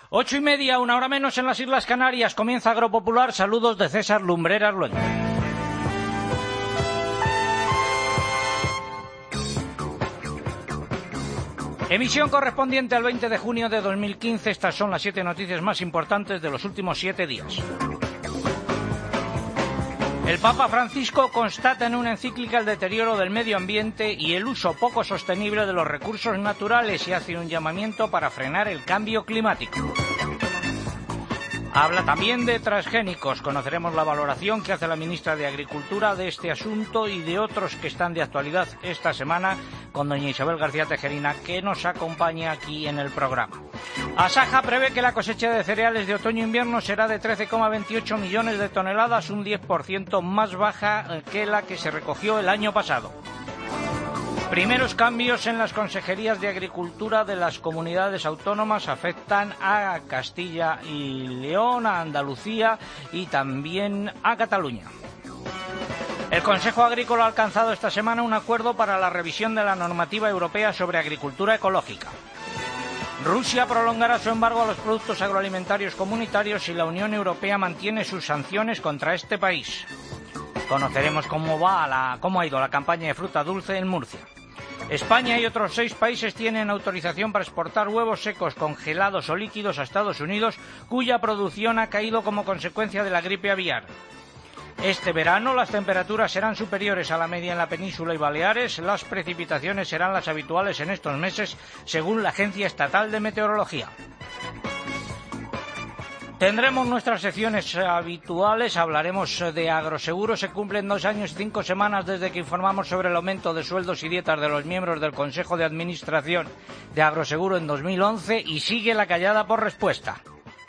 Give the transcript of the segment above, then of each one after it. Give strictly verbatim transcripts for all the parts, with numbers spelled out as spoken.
Ocho y media, una hora menos en las Islas Canarias. Comienza Agropopular. Saludos de César Lumbreras Luengo. Emisión correspondiente al veinte de junio de dos mil quince. Estas son las siete noticias más importantes de los últimos siete días. El Papa Francisco constata en una encíclica el deterioro del medio ambiente y el uso poco sostenible de los recursos naturales y hace un llamamiento para frenar el cambio climático. Habla también de transgénicos. Conoceremos la valoración que hace la ministra de Agricultura de este asunto y de otros que están de actualidad esta semana con doña Isabel García Tejerina, que nos acompaña aquí en el programa. Asaja prevé que la cosecha de cereales de otoño-invierno será de trece coma veintiocho millones de toneladas, un diez por ciento más baja que la que se recogió el año pasado. Primeros cambios en las consejerías de Agricultura de las comunidades autónomas afectan a Castilla y León, a Andalucía y también a Cataluña. El Consejo Agrícola ha alcanzado esta semana un acuerdo para la revisión de la normativa europea sobre agricultura ecológica. Rusia prolongará su embargo a los productos agroalimentarios comunitarios y la Unión Europea mantiene sus sanciones contra este país. Conoceremos cómo va la, cómo ha ido la campaña de fruta dulce en Murcia. España y otros seis países tienen autorización para exportar huevos secos, congelados o líquidos a Estados Unidos, cuya producción ha caído como consecuencia de la gripe aviar. Este verano las temperaturas serán superiores a la media en la península y Baleares. Las precipitaciones serán las habituales en estos meses, según la Agencia Estatal de Meteorología. Tendremos nuestras secciones habituales, hablaremos de agroseguro. Se cumplen dos años y cinco semanas desde que informamos sobre el aumento de sueldos y dietas de los miembros del Consejo de Administración de Agroseguro en dos mil once y sigue la callada por respuesta.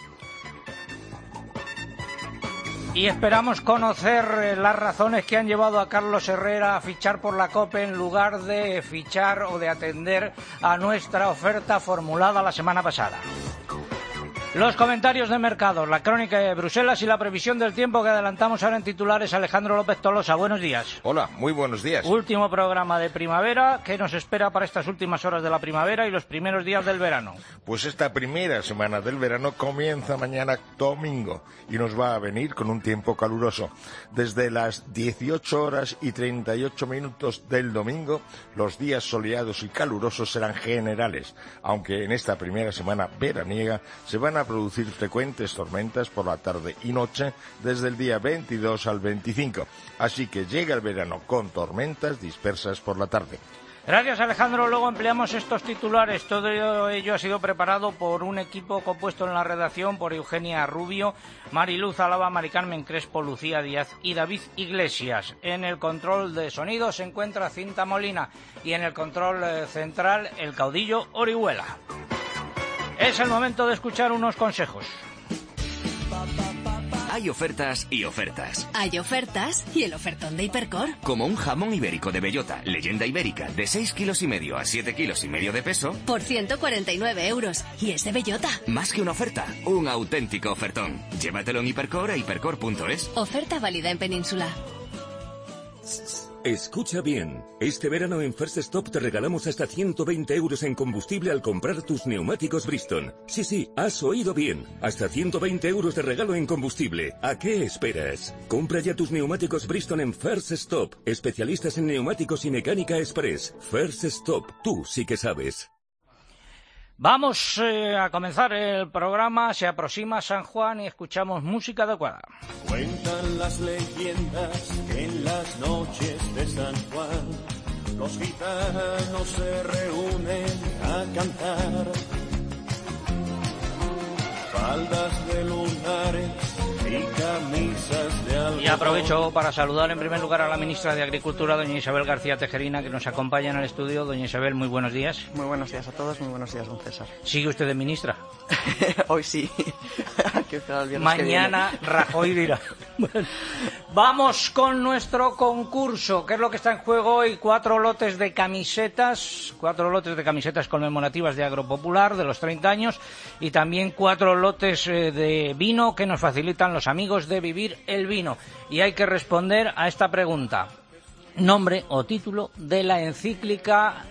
Y esperamos conocer las razones que han llevado a Carlos Herrera a fichar por la COPE en lugar de fichar o de atender a nuestra oferta formulada la semana pasada. Los comentarios de mercado, la crónica de Bruselas y la previsión del tiempo que adelantamos ahora en titulares. Alejandro López Tolosa, buenos días. Hola, muy buenos días. Último programa de primavera. ¿Qué nos espera para estas últimas horas de la primavera y los primeros días del verano? Pues esta primera semana del verano comienza mañana domingo y nos va a venir con un tiempo caluroso. Desde las dieciocho horas y treinta y ocho minutos del domingo, los días soleados y calurosos serán generales, aunque en esta primera semana veraniega se van a producir frecuentes tormentas por la tarde y noche desde el día veintidós al veinticinco. Así que llega el verano con tormentas dispersas por la tarde. Gracias, Alejandro. Luego empleamos estos titulares. Todo ello ha sido preparado por un equipo compuesto en la redacción por Eugenia Rubio, Mariluz Alaba, Mari Carmen Crespo, Lucía Díaz y David Iglesias. En el control de sonido se encuentra Cinta Molina y en el control central el caudillo Orihuela. Es el momento de escuchar unos consejos. Hay ofertas y ofertas. Hay ofertas y el ofertón de Hipercor. Como un jamón ibérico de bellota, leyenda ibérica, de seis kilos y medio a siete kilos y medio de peso. Por ciento cuarenta y nueve euros. Y es de bellota. Más que una oferta, un auténtico ofertón. Llévatelo en Hipercor a hipercor punto es. Oferta válida en Península. Escucha bien. Este verano en First Stop te regalamos hasta ciento veinte euros en combustible al comprar tus neumáticos Bridgestone. Sí, sí, has oído bien. Hasta ciento veinte euros de regalo en combustible. ¿A qué esperas? Compra ya tus neumáticos Bridgestone en First Stop. Especialistas en neumáticos y mecánica express. First Stop. Tú sí que sabes. Vamos eh, a comenzar el programa. Se aproxima San Juan y escuchamos música adecuada. Cuentan las leyendas que en las noches de San Juan los gitanos se reúnen a cantar. Faldas de lunares y camisas de algodón. Y aprovecho para saludar en primer lugar a la ministra de Agricultura, doña Isabel García Tejerina, que nos acompaña en el estudio. Doña Isabel, muy buenos días. Muy buenos días a todos, muy buenos días, don César. ¿Sigue usted de ministra? Hoy sí. Mañana Rajoy dirá. Bueno, vamos con nuestro concurso. ¿Qué es lo que está en juego hoy? Cuatro lotes de camisetas, cuatro lotes de camisetas conmemorativas de Agropopular de los treinta años y también cuatro lotes de vino que nos facilitan los amigos de Vivir el Vino. Y hay que responder a esta pregunta. Nombre o título de la encíclica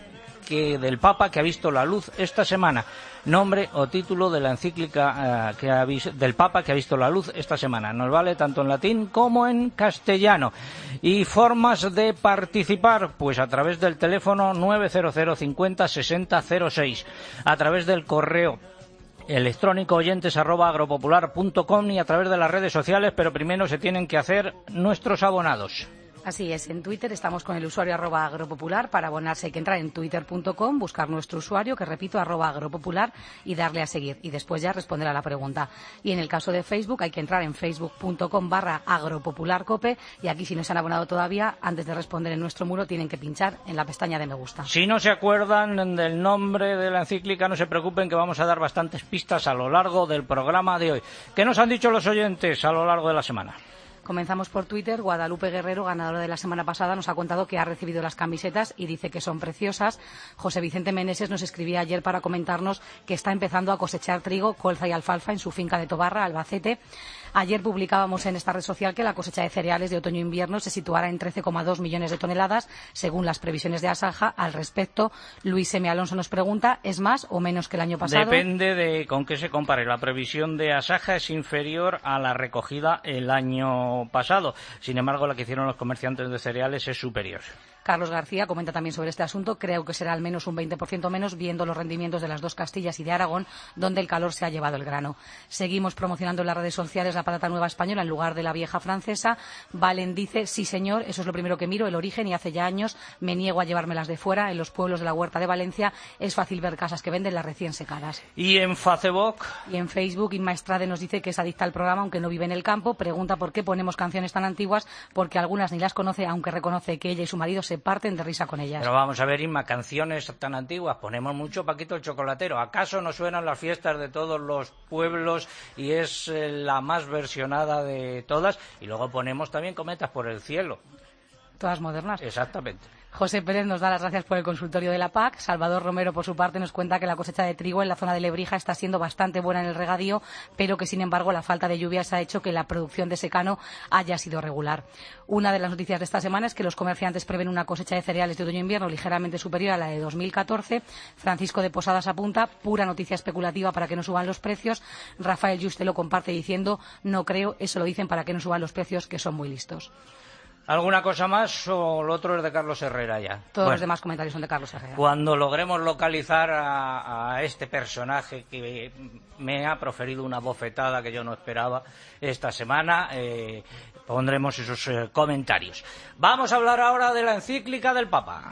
que del Papa que ha visto la luz esta semana. Nombre o título de la encíclica uh, que ha vis- del Papa que ha visto la luz esta semana. Nos vale tanto en latín como en castellano. Y formas de participar, pues a través del teléfono nueve cero cero cincuenta sesenta cero seis, a través del correo electrónico oyentes arroba agropopular punto com y a través de las redes sociales, pero primero se tienen que hacer nuestros abonados. Así es, en Twitter estamos con el usuario arroba agropopular. Para abonarse hay que entrar en twitter punto com, buscar nuestro usuario, que repito, arroba agropopular, y darle a seguir. Y después ya responder a la pregunta. Y en el caso de Facebook hay que entrar en facebook punto com barra agropopularcope, y aquí si no se han abonado todavía, antes de responder en nuestro muro, tienen que pinchar en la pestaña de me gusta. Si no se acuerdan del nombre de la encíclica, no se preocupen, que vamos a dar bastantes pistas a lo largo del programa de hoy. ¿Qué nos han dicho los oyentes a lo largo de la semana? Comenzamos por Twitter. Guadalupe Guerrero, ganadora de la semana pasada, nos ha contado que ha recibido las camisetas y dice que son preciosas. José Vicente Meneses nos escribía ayer para comentarnos que está empezando a cosechar trigo, colza y alfalfa en su finca de Tobarra, Albacete. Ayer publicábamos en esta red social que la cosecha de cereales de otoño-invierno se situará en trece coma dos millones de toneladas, según las previsiones de Asaja. Al respecto, Luis M. Alonso nos pregunta, ¿es más o menos que el año pasado? Depende de con qué se compare. La previsión de Asaja es inferior a la recogida el año pasado. Sin embargo, la que hicieron los comerciantes de cereales es superior. Carlos García comenta también sobre este asunto. Creo que será al menos un veinte por ciento menos, viendo los rendimientos de las dos Castillas y de Aragón, donde el calor se ha llevado el grano. Seguimos promocionando en las redes sociales la patata nueva española en lugar de la vieja francesa. Valen dice, sí señor, eso es lo primero que miro, el origen, y hace ya años me niego a llevármelas de fuera. En los pueblos de la Huerta de Valencia es fácil ver casas que venden las recién secadas. ¿Y en Facebook? Y en Facebook, Inma Estrade nos dice que es adicta al programa, aunque no vive en el campo. Pregunta por qué ponemos canciones tan antiguas, porque algunas ni las conoce, aunque reconoce que ella y su marido se parten de risa con ellas. Pero vamos a ver, Inma, canciones tan antiguas, ponemos mucho Paquito el Chocolatero. ¿Acaso no suenan las fiestas de todos los pueblos y es eh, la más versionada de todas? Y luego ponemos también Cometas por el cielo. Todas modernas. Exactamente. José Pérez nos da las gracias por el consultorio de la P A C. Salvador Romero, por su parte, nos cuenta que la cosecha de trigo en la zona de Lebrija está siendo bastante buena en el regadío, pero que, sin embargo, la falta de lluvias ha hecho que la producción de secano haya sido regular. Una de las noticias de esta semana es que los comerciantes prevén una cosecha de cereales de otoño-invierno ligeramente superior a la de dos mil catorce. Francisco de Posadas apunta, pura noticia especulativa para que no suban los precios. Rafael Juste lo comparte diciendo, no creo, eso lo dicen para que no suban los precios, que son muy listos. ¿Alguna cosa más o lo otro es de Carlos Herrera ya? Todos Bueno, los demás comentarios son de Carlos Herrera. Cuando logremos localizar a, a este personaje que me ha proferido una bofetada que yo no esperaba esta semana, eh, pondremos esos eh, comentarios. Vamos a hablar ahora de la encíclica del Papa.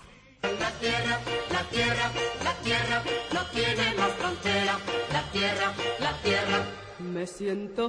La tierra, la tierra, la tierra no tiene más frontera. La tierra, la tierra. Me siento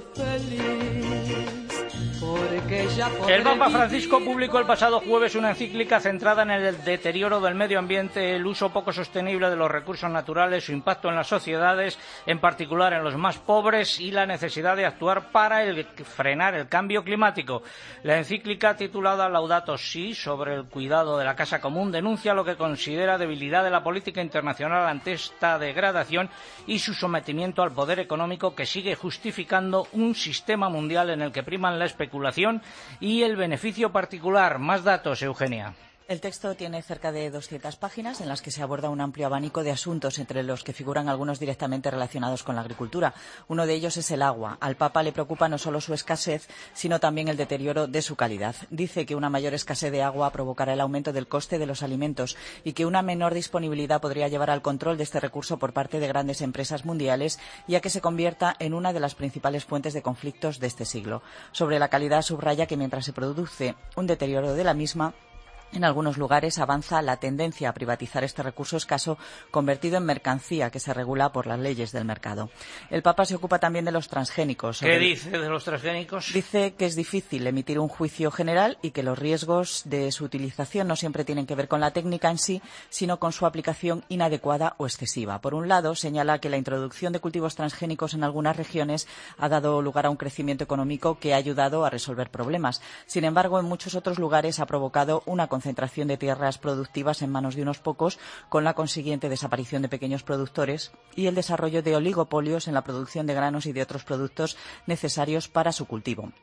feliz porque ya podré El Papa Francisco vivir. publicó el pasado jueves una encíclica centrada en el deterioro del medio ambiente, el uso poco sostenible de los recursos naturales, su impacto en las sociedades, en particular en los más pobres, y la necesidad de actuar para el, frenar el cambio climático. La encíclica, titulada Laudato Si, sobre el cuidado de la casa común, denuncia lo que considera debilidad de la política internacional ante esta degradación y su sometimiento al poder económico, que sigue justificando un sistema mundial en el que priman la especulación y el beneficio particular. Más datos, Eugenia. El texto tiene cerca de doscientas páginas en las que se aborda un amplio abanico de asuntos, entre los que figuran algunos directamente relacionados con la agricultura. Uno de ellos es el agua. Al Papa le preocupa no solo su escasez, sino también el deterioro de su calidad. Dice que una mayor escasez de agua provocará el aumento del coste de los alimentos y que una menor disponibilidad podría llevar al control de este recurso por parte de grandes empresas mundiales, y a que se convierta en una de las principales fuentes de conflictos de este siglo. Sobre la calidad, subraya que mientras se produce un deterioro de la misma, en algunos lugares avanza la tendencia a privatizar este recurso escaso, convertido en mercancía que se regula por las leyes del mercado. El Papa se ocupa también de los transgénicos. ¿Qué dice de los transgénicos? Dice que es difícil emitir un juicio general y que los riesgos de su utilización no siempre tienen que ver con la técnica en sí, sino con su aplicación inadecuada o excesiva. Por un lado, señala que la introducción de cultivos transgénicos en algunas regiones ha dado lugar a un crecimiento económico que ha ayudado a resolver problemas. Sin embargo, en muchos otros lugares ha provocado una concentración de tierras productivas en manos de unos pocos, con la consiguiente desaparición de pequeños productores y el desarrollo de oligopolios en la producción de granos y de otros productos necesarios para su cultivo.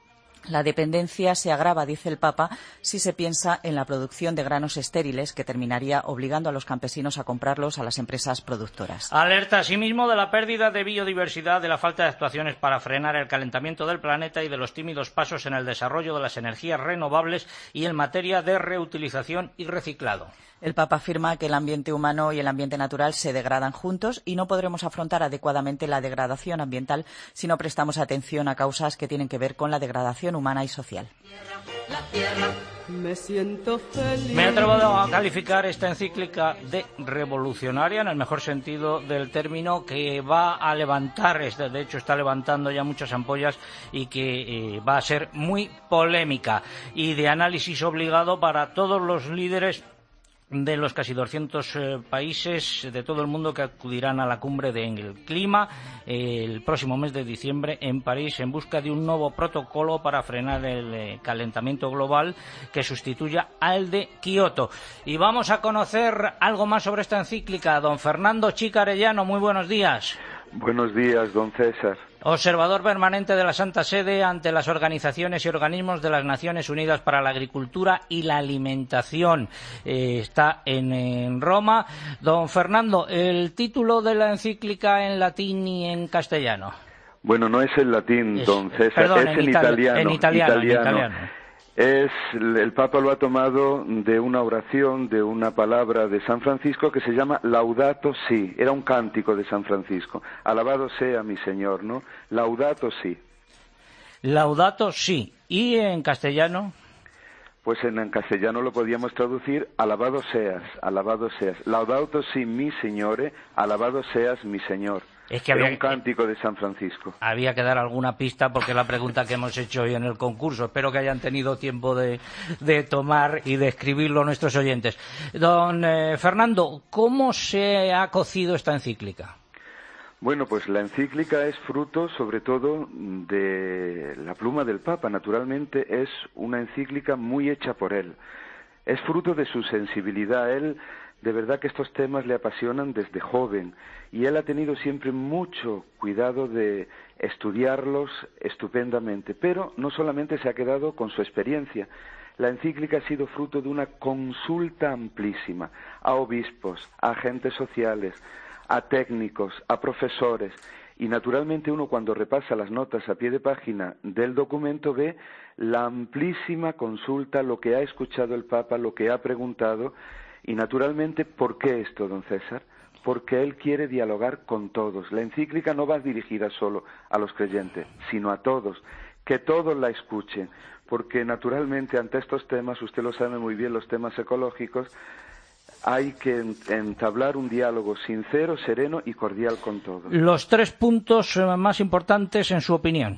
La dependencia se agrava, dice el Papa, si se piensa en la producción de granos estériles, que terminaría obligando a los campesinos a comprarlos a las empresas productoras. Alerta asimismo de la pérdida de biodiversidad, de la falta de actuaciones para frenar el calentamiento del planeta y de los tímidos pasos en el desarrollo de las energías renovables y en materia de reutilización y reciclado. El Papa afirma que el ambiente humano y el ambiente natural se degradan juntos y no podremos afrontar adecuadamente la degradación ambiental si no prestamos atención a causas que tienen que ver con la degradación humana y social. La tierra, me siento feliz. Me he atrevido a calificar esta encíclica de revolucionaria, en el mejor sentido del término, que va a levantar, de hecho está levantando ya muchas ampollas y que eh, va a ser muy polémica y de análisis obligado para todos los líderes de los casi doscientos eh, países de todo el mundo que acudirán a la cumbre del clima eh, el próximo mes de diciembre en París, en busca de un nuevo protocolo para frenar el eh, calentamiento global que sustituya al de Kioto. Y vamos a conocer algo más sobre esta encíclica. Don Fernando Chica Arellano, muy buenos días. Buenos días, don César. Observador permanente de la Santa Sede ante las organizaciones y organismos de las Naciones Unidas para la Agricultura y la Alimentación. Eh, está en, en Roma. Don Fernando, el título de la encíclica en latín y en castellano. Bueno, no es en latín, es, don César, perdón, es en, en, itali italiano, en italiano. italiano. En italiano. Es, el Papa lo ha tomado de una oración, de una palabra de San Francisco que se llama Laudato Si. Era un cántico de San Francisco. Alabado sea mi Señor, ¿no? Laudato Si. Laudato Si. ¿Y en castellano? Pues en, en castellano lo podíamos traducir alabado seas, alabado seas. Laudato Si mi Signore, alabado seas mi Señor. Es que había Era un cántico de San Francisco. Había que dar alguna pista porque es la pregunta que hemos hecho hoy en el concurso. Espero que hayan tenido tiempo de, de tomar y de escribirlo nuestros oyentes. Don eh, Fernando, ¿cómo se ha cocido esta encíclica? Bueno, pues la encíclica es fruto, sobre todo, de la pluma del Papa. Naturalmente es una encíclica muy hecha por él. Es fruto de su sensibilidad. Él, de verdad que estos temas le apasionan desde joven y él ha tenido siempre mucho cuidado de estudiarlos estupendamente. Pero no solamente se ha quedado con su experiencia. La encíclica ha sido fruto de una consulta amplísima a obispos, a agentes sociales, a técnicos, a profesores, y naturalmente uno cuando repasa las notas a pie de página del documento ve la amplísima consulta, lo que ha escuchado el Papa, lo que ha preguntado, y naturalmente, ¿por qué esto, don César? Porque él quiere dialogar con todos. La encíclica no va dirigida solo a los creyentes, sino a todos, que todos la escuchen, porque naturalmente ante estos temas, usted lo sabe muy bien, los temas ecológicos, hay que entablar un diálogo sincero, sereno y cordial con todos. Los tres puntos más importantes en su opinión.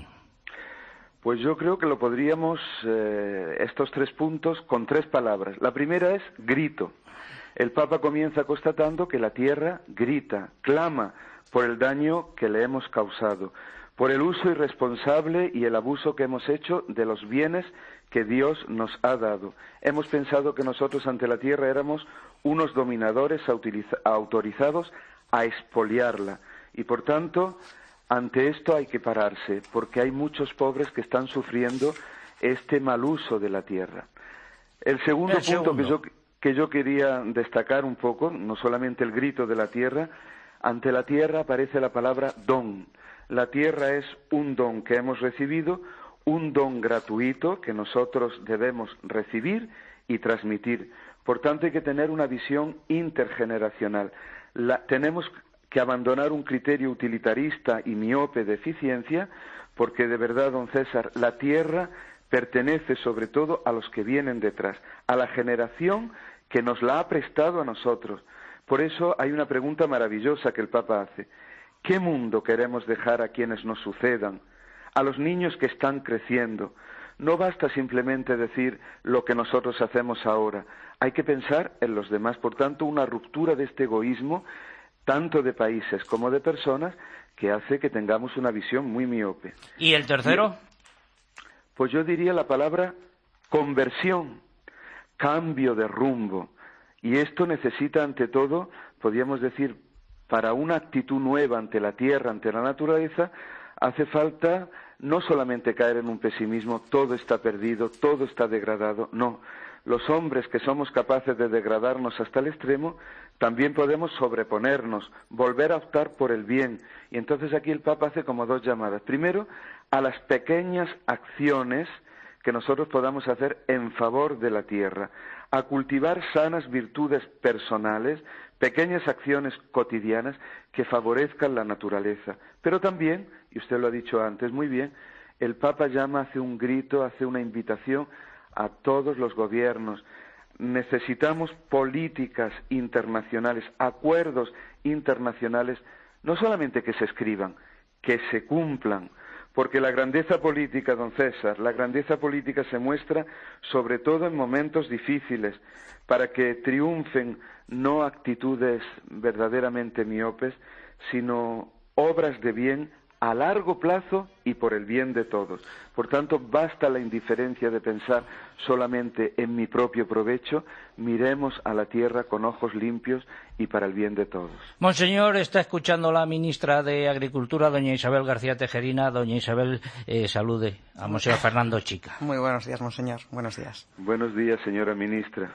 Pues yo creo que lo podríamos, eh, estos tres puntos, con tres palabras. La primera es grito. El Papa comienza constatando que la tierra grita, clama por el daño que le hemos causado, por el uso irresponsable y el abuso que hemos hecho de los bienes que Dios nos ha dado. Hemos pensado que nosotros ante la tierra éramos unos dominadores autorizados a expoliarla y por tanto ante esto hay que pararse porque hay muchos pobres que están sufriendo este mal uso de la tierra. El segundo el punto segundo. que yo, que yo quería destacar un poco, no solamente el grito de la tierra, ante la tierra aparece la palabra don. La tierra es un don que hemos recibido, un don gratuito que nosotros debemos recibir y transmitir. Por tanto, hay que tener una visión intergeneracional. La, tenemos que abandonar un criterio utilitarista y miope de eficiencia, porque de verdad, don César, la tierra pertenece sobre todo a los que vienen detrás, a la generación que nos la ha prestado a nosotros. Por eso hay una pregunta maravillosa que el Papa hace. ¿Qué mundo queremos dejar a quienes nos sucedan? A los niños que están creciendo. No basta simplemente decir lo que nosotros hacemos ahora. Hay que pensar en los demás. Por tanto, una ruptura de este egoísmo, tanto de países como de personas, que hace que tengamos una visión muy miope. ¿Y el tercero? Pues yo diría la palabra conversión, cambio de rumbo. Y esto necesita, ante todo, podríamos decir, para una actitud nueva ante la tierra, ante la naturaleza, Hace falta no solamente caer en un pesimismo, todo está perdido, todo está degradado, no. Los hombres que somos capaces de degradarnos hasta el extremo, también podemos sobreponernos, volver a optar por el bien. Y entonces aquí el Papa hace como dos llamadas. Primero, a las pequeñas acciones que nosotros podamos hacer en favor de la tierra, a cultivar sanas virtudes personales, pequeñas acciones cotidianas que favorezcan la naturaleza. Pero también, y usted lo ha dicho antes muy bien, el Papa llama, hace un grito, hace una invitación a todos los gobiernos. Necesitamos políticas internacionales, acuerdos internacionales, no solamente que se escriban, que se cumplan, porque la grandeza política, don César, la grandeza política se muestra sobre todo en momentos difíciles, para que triunfen no actitudes verdaderamente miopes, sino obras de bien a largo plazo y por el bien de todos. Por tanto, basta la indiferencia de pensar solamente en mi propio provecho, miremos a la tierra con ojos limpios y para el bien de todos. Monseñor, está escuchando la ministra de Agricultura, doña Isabel García Tejerina. Doña Isabel, eh, salude a Monseñor Fernando Chica. Muy buenos días, monseñor. Buenos días. Buenos días, señora ministra.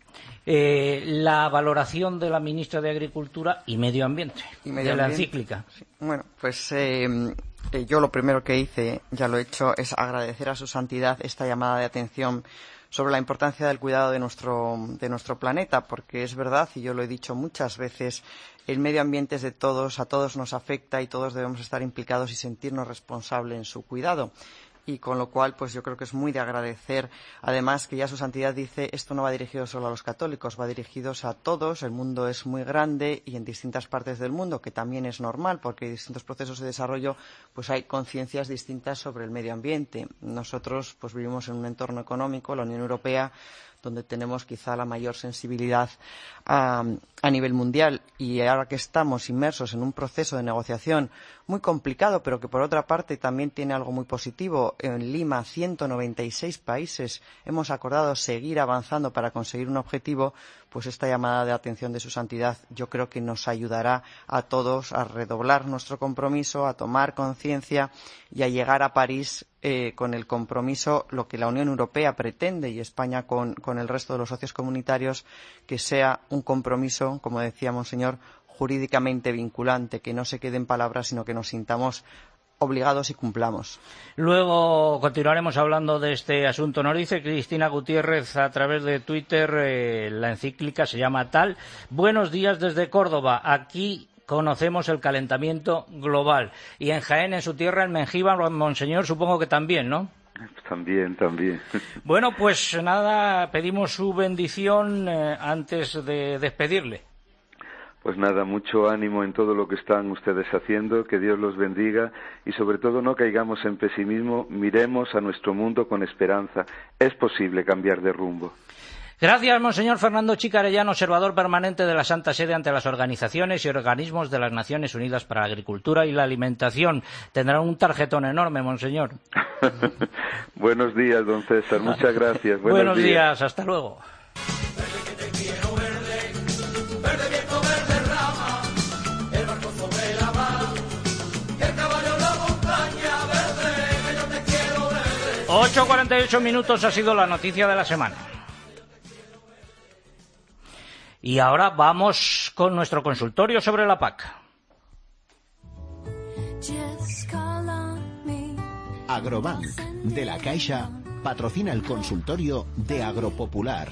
Eh, la valoración de la ministra de Agricultura y Medio Ambiente, y medio de la ambiente. encíclica. Sí. Bueno, pues eh, eh, yo lo primero que hice, ya lo he hecho, es agradecer a su santidad esta llamada de atención sobre la importancia del cuidado de nuestro, de nuestro planeta, porque es verdad, y yo lo he dicho muchas veces, el medio ambiente es de todos, a todos nos afecta y todos debemos estar implicados y sentirnos responsables en su cuidado. Y con lo cual, pues yo creo que es muy de agradecer. Además, que ya su santidad dice, esto no va dirigido solo a los católicos, va dirigido a todos. El mundo es muy grande y en distintas partes del mundo, que también es normal, porque en distintos procesos de desarrollo, pues hay conciencias distintas sobre el medio ambiente. Nosotros, pues vivimos en un entorno económico, la Unión Europea, donde tenemos quizá la mayor sensibilidad a, a nivel mundial, y ahora que estamos inmersos en un proceso de negociación muy complicado, pero que por otra parte también tiene algo muy positivo. En Lima, ciento noventa y seis países hemos acordado seguir avanzando para conseguir un objetivo. Pues esta llamada de atención de su santidad yo creo que nos ayudará a todos a redoblar nuestro compromiso, a tomar conciencia y a llegar a París eh, con el compromiso, lo que la Unión Europea pretende y España con, con el resto de los socios comunitarios, que sea un compromiso, como decía Monseñor, jurídicamente vinculante, que no se quede en palabras, sino que nos sintamos obligados y cumplamos. Luego continuaremos hablando de este asunto. Nos dice Cristina Gutiérrez a través de Twitter, eh, la encíclica se llama tal. Buenos días desde Córdoba. Aquí conocemos el calentamiento global. Y en Jaén, en su tierra, en Mengíbar, Monseñor, supongo que también, ¿no? También, también. Bueno, pues nada, pedimos su bendición eh, antes de despedirle. Pues nada, mucho ánimo en todo lo que están ustedes haciendo, que Dios los bendiga y sobre todo no caigamos en pesimismo, miremos a nuestro mundo con esperanza. Es posible cambiar de rumbo. Gracias, Monseñor Fernando Chica Arellano, observador permanente de la Santa Sede ante las organizaciones y organismos de las Naciones Unidas para la Agricultura y la Alimentación. Tendrá un tarjetón enorme, Monseñor. Buenos días, don César, muchas gracias. Buenos, Buenos días. días, hasta luego. ocho cuarenta y ocho minutos ha sido la noticia de la semana. Y ahora vamos con nuestro consultorio sobre la P A C. Agrobank, de la Caixa, patrocina el consultorio de Agropopular.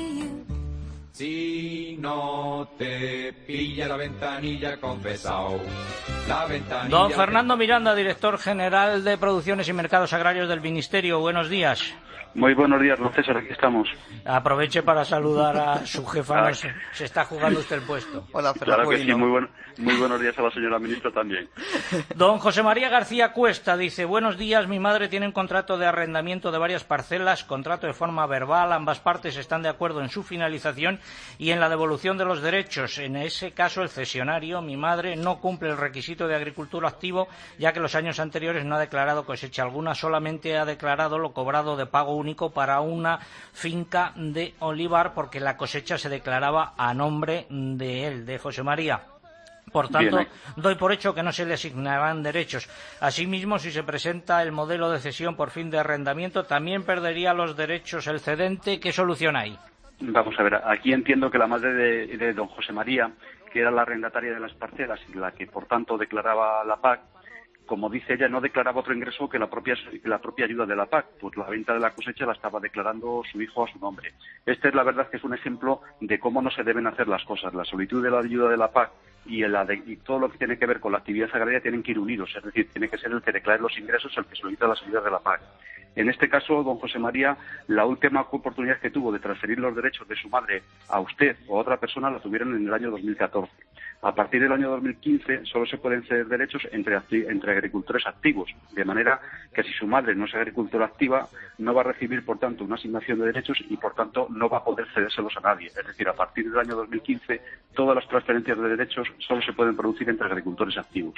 Si no te pilla la ventanilla, confesao. La ventanilla. Don Fernando Miranda, director general de Producciones y Mercados Agrarios del Ministerio. Buenos días. Muy buenos días, don César, aquí estamos. Aproveche para saludar a su jefa, no se, se está jugando usted el puesto. Hola, claro que sí, muy, buen, muy buenos días a la señora ministra también. Don José María García Cuesta dice, buenos días, mi madre tiene un contrato de arrendamiento de varias parcelas, contrato de forma verbal, ambas partes están de acuerdo en su finalización y en la devolución de los derechos. En ese caso, el cesionario, mi madre, no cumple el requisito de agricultura activo, ya que los años anteriores no ha declarado cosecha alguna, solamente ha declarado lo cobrado de pago único para una finca de olivar, porque la cosecha se declaraba a nombre de él, de José María. Por tanto, Bien. doy por hecho que no se le asignarán derechos. Asimismo, si se presenta el modelo de cesión por fin de arrendamiento, también perdería los derechos el cedente. ¿Qué solución hay? Vamos a ver, aquí entiendo que la madre de, de don José María, que era la arrendataria de las parcelas y la que por tanto declaraba la P A C, como dice ella, no declaraba otro ingreso que la propia la propia ayuda de la P A C, pues la venta de la cosecha la estaba declarando su hijo a su nombre. Este es la verdad que es un ejemplo de cómo no se deben hacer las cosas. La solicitud de la ayuda de la P A C y, el, y todo lo que tiene que ver con la actividad agraria tienen que ir unidos, es decir, tiene que ser el que declare los ingresos el que solicita las ayudas de la P A C. En este caso, don José María, la última oportunidad que tuvo de transferir los derechos de su madre a usted o a otra persona la tuvieron en el año dos mil catorce. A partir del año dos mil quince solo se pueden ceder derechos entre, entre agricultores activos, de manera que si su madre no es agricultora activa, no va a recibir, por tanto, una asignación de derechos y, por tanto, no va a poder cedérselos a nadie. Es decir, a partir del año dos mil quince, todas las transferencias de derechos solo se pueden producir entre agricultores activos.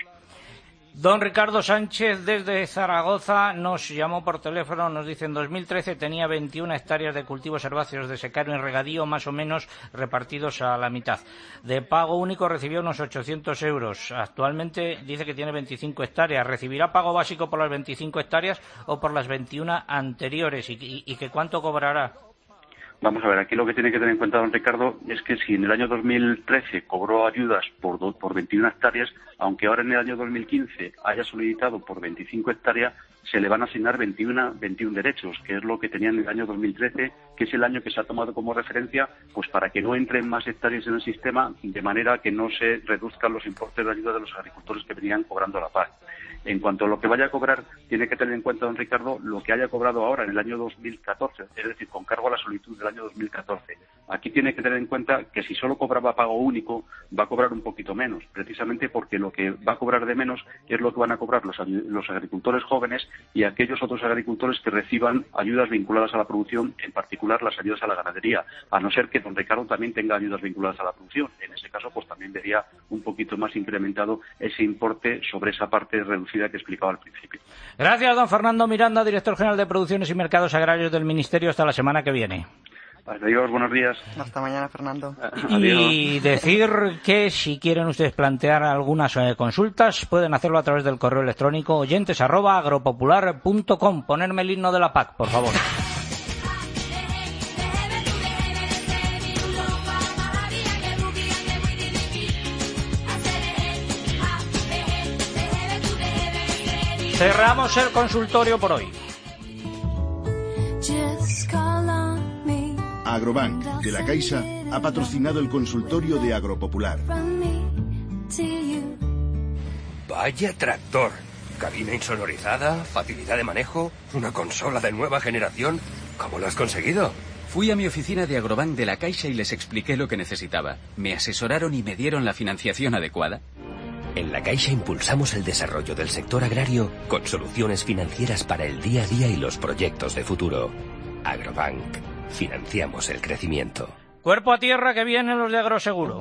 Don Ricardo Sánchez, desde Zaragoza, nos llamó por teléfono, nos dice, en dos mil trece tenía veintiuna hectáreas de cultivos herbáceos de secano y regadío, más o menos repartidos a la mitad. De pago único recibió unos ochocientos euros. Actualmente dice que tiene veinticinco hectáreas. ¿Recibirá pago básico por las veinticinco hectáreas o por las veintiuna anteriores? ¿Y, y, y que cuánto cobrará? Vamos a ver, aquí lo que tiene que tener en cuenta don Ricardo es que si en el año dos mil trece cobró ayudas por, do, por veintiuna hectáreas, aunque ahora en el año dos mil quince haya solicitado por veinticinco hectáreas, se le van a asignar veintiuno, veintiún derechos, que es lo que tenía en el año dos mil trece, que es el año que se ha tomado como referencia, pues para que no entren más hectáreas en el sistema, de manera que no se reduzcan los importes de ayuda de los agricultores que venían cobrando la P A C. En cuanto a lo que vaya a cobrar, tiene que tener en cuenta, don Ricardo, lo que haya cobrado ahora en el año dos mil catorce, es decir, con cargo a la solicitud del año dos mil catorce. Aquí tiene que tener en cuenta que si solo cobraba pago único, va a cobrar un poquito menos, precisamente porque lo que va a cobrar de menos es lo que van a cobrar los, los agricultores jóvenes y aquellos otros agricultores que reciban ayudas vinculadas a la producción, en particular las ayudas a la ganadería, a no ser que don Ricardo también tenga ayudas vinculadas a la producción. En ese caso, pues también vería un poquito más incrementado ese importe sobre esa parte reducida que explicaba al principio. Gracias, don Fernando Miranda, director general de Producciones y Mercados Agrarios del Ministerio. Hasta la semana que viene. Adiós, buenos días. Hasta mañana, Fernando. Y decir que si quieren ustedes plantear algunas eh, consultas, pueden hacerlo a través del correo electrónico oyentes arroba agropopular punto com. Ponerme el himno de la P A C, por favor. Cerramos el consultorio por hoy. Agrobank, de la Caixa, ha patrocinado el consultorio de Agropopular. Vaya tractor. Cabina insonorizada, facilidad de manejo, una consola de nueva generación. ¿Cómo lo has conseguido? Fui a mi oficina de Agrobank de la Caixa y les expliqué lo que necesitaba. Me asesoraron y me dieron la financiación adecuada. En la Caixa impulsamos el desarrollo del sector agrario con soluciones financieras para el día a día y los proyectos de futuro. Agrobank. Financiamos el crecimiento. Cuerpo a tierra, que vienen los de Agroseguro.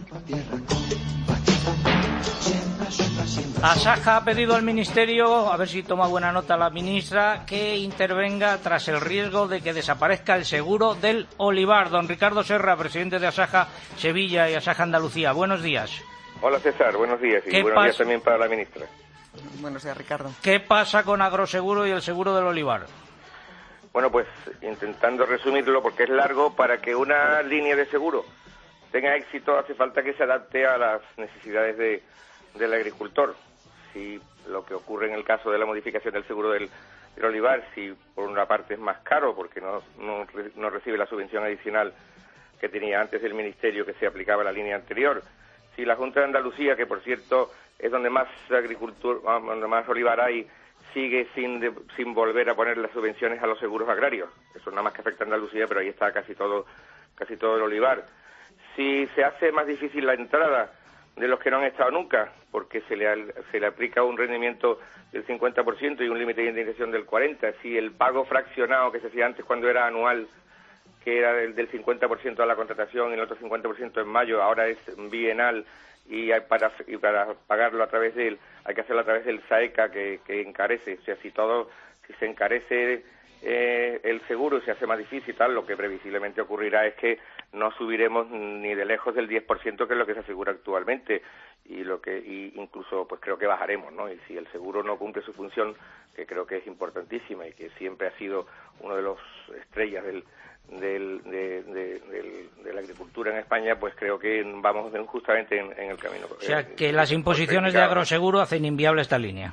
Asaja ha pedido al Ministerio, a ver si toma buena nota la ministra, que intervenga tras el riesgo de que desaparezca el seguro del olivar. Don Ricardo Serra, presidente de Asaja Sevilla y Asaja Andalucía. Buenos días. Hola César, buenos días y buenos días también para la ministra. Buenos días, Ricardo. ¿Qué pasa con Agroseguro y el seguro del olivar? Bueno, pues intentando resumirlo porque es largo, para que una línea de seguro tenga éxito hace falta que se adapte a las necesidades de, del agricultor. Si lo que ocurre en el caso de la modificación del seguro del, del olivar, si por una parte es más caro porque no, no, no recibe la subvención adicional que tenía antes del Ministerio que se aplicaba a la línea anterior, si la Junta de Andalucía, que por cierto es donde más agricultura, donde más olivar hay, sigue sin de, sin volver a poner las subvenciones a los seguros agrarios. Eso nada más que afecta a Andalucía, pero ahí está casi todo casi todo el olivar. Si se hace más difícil la entrada de los que no han estado nunca, porque se le, se le aplica un rendimiento del cincuenta por ciento y un límite de indemnización del cuarenta por ciento, si el pago fraccionado que se hacía antes cuando era anual, que era del, del cincuenta por ciento a la contratación y el otro cincuenta por ciento en mayo, ahora es bienal, y hay para y para pagarlo a través de él hay que hacerlo a través del SAECA que, que encarece. O sea, si todo si se encarece eh, el seguro y se hace más difícil, tal, lo que previsiblemente ocurrirá es que no subiremos ni de lejos del diez por ciento, que es lo que se figura actualmente, y lo que y incluso pues creo que bajaremos, ¿no? Y si el seguro no cumple su función, que creo que es importantísima y que siempre ha sido uno de los estrellas del Del, de, de, de, de la agricultura en España, pues creo que vamos justamente en, en el camino. O sea, que las imposiciones de agroseguro hacen inviable esta línea.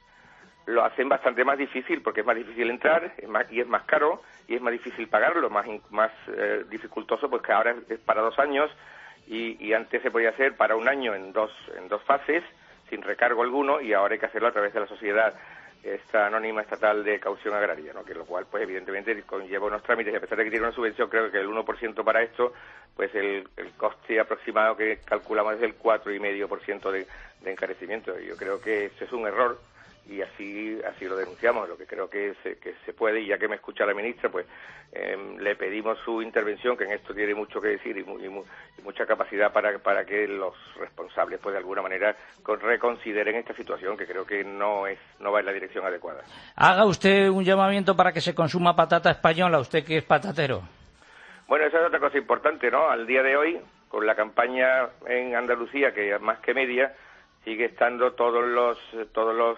Lo hacen bastante más difícil, porque es más difícil entrar, es más, y es más caro, y es más difícil pagarlo, más más eh, dificultoso, pues que ahora es para dos años, y, y antes se podía hacer para un año en dos en dos fases, sin recargo alguno, y ahora hay que hacerlo a través de la sociedad esta anónima estatal de caución agraria, ¿no? Que lo cual, pues evidentemente conlleva unos trámites, y a pesar de que tiene una subvención, creo que el uno por ciento para esto, pues el, el coste aproximado que calculamos es el cuatro coma cinco por ciento de, de encarecimiento. Yo creo que ese es un error, y así así lo denunciamos. Lo que creo que se, que se puede, y ya que me escucha la ministra, pues eh, le pedimos su intervención, que en esto tiene mucho que decir y, mu, y, mu, y mucha capacidad para, para que los responsables, pues de alguna manera, con, reconsideren esta situación, que creo que no es no va en la dirección adecuada. Haga usted un llamamiento para que se consuma patata española, usted que es patatero. Bueno, esa es otra cosa importante, ¿no? Al día de hoy, con la campaña en Andalucía, que más que media, sigue estando todos los todos los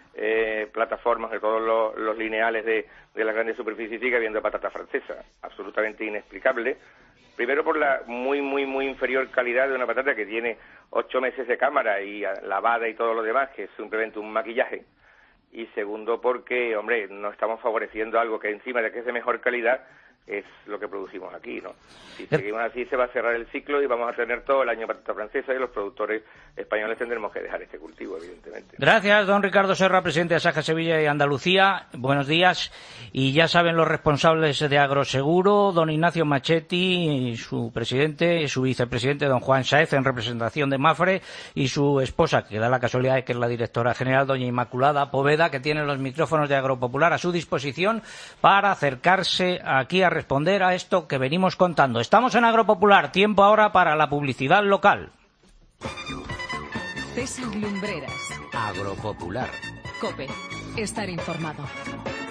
Eh, plataformas de todos los, los lineales de, de las grandes superficies, sigue habiendo patata francesa, absolutamente inexplicable. Primero por la muy, muy, muy inferior calidad de una patata que tiene ocho meses de cámara y lavada y todo lo demás, que es simplemente un maquillaje. Y segundo porque, hombre, no estamos favoreciendo algo que encima de que es de mejor calidad, es lo que producimos aquí, ¿no? Si seguimos así se va a cerrar el ciclo y vamos a tener todo el año patata francesa, y los productores españoles tendremos que dejar este cultivo, evidentemente. Gracias, don Ricardo Serra, presidente de Asaja Sevilla y Andalucía. Buenos días. Y ya saben los responsables de Agroseguro, don Ignacio Machetti, y su presidente, y su vicepresidente, don Juan Sáez, en representación de Mafre, y su esposa, que da la casualidad de que es la directora general, doña Inmaculada Poveda, que tiene los micrófonos de Agropopular a su disposición para acercarse aquí a responder a esto que venimos contando. Estamos en Agropopular, tiempo ahora para la publicidad local. César Lumbreras. Agropopular. COPE. Estar informado.